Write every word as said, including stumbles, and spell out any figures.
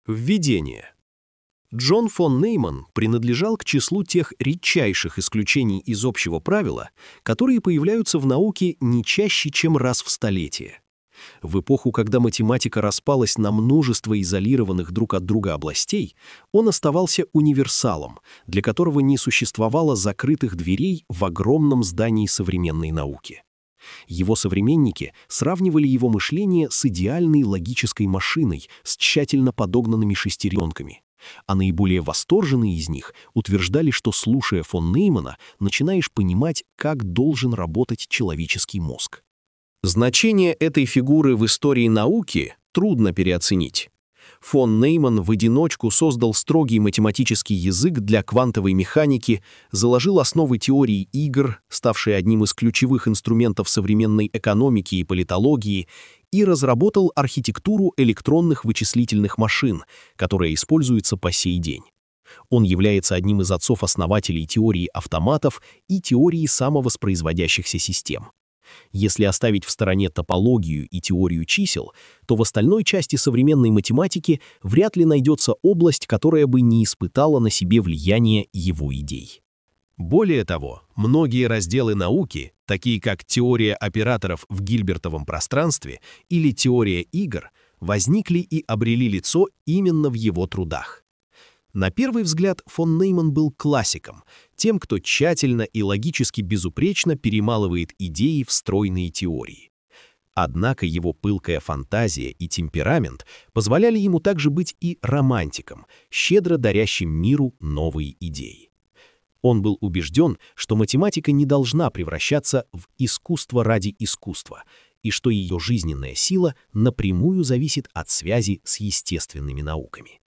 Введение. Джон фон Нейман принадлежал к числу тех редчайших исключений из общего правила, которые появляются в науке не чаще, чем раз в столетие. В эпоху, когда математика распалась на множество изолированных друг от друга областей, он оставался универсалом, для которого не существовало закрытых дверей в огромном здании современной науки. Его современники сравнивали его мышление с идеальной логической машиной с тщательно подогнанными шестеренками, а наиболее восторженные из них утверждали, что, слушая фон Неймана, начинаешь понимать, как должен работать человеческий мозг. Значение этой фигуры в истории науки трудно переоценить. Фон Нейман в одиночку создал строгий математический язык для квантовой механики, заложил основы теории игр, ставшей одним из ключевых инструментов современной экономики и политологии, и разработал архитектуру электронных вычислительных машин, которая используется по сей день. Он является одним из отцов-основателей теории автоматов и теории самовоспроизводящихся систем. Если оставить в стороне топологию и теорию чисел, то в остальной части современной математики вряд ли найдется область, которая бы не испытала на себе влияние его идей. Более того, многие разделы науки, такие как теория операторов в Гильбертовом пространстве или теория игр, возникли и обрели лицо именно в его трудах. На первый взгляд фон Нейман был классиком, тем, кто тщательно и логически безупречно перемалывает идеи в стройные теории. Однако его пылкая фантазия и темперамент позволяли ему также быть и романтиком, щедро дарящим миру новые идеи. Он был убежден, что математика не должна превращаться в искусство ради искусства, и что ее жизненная сила напрямую зависит от связи с естественными науками.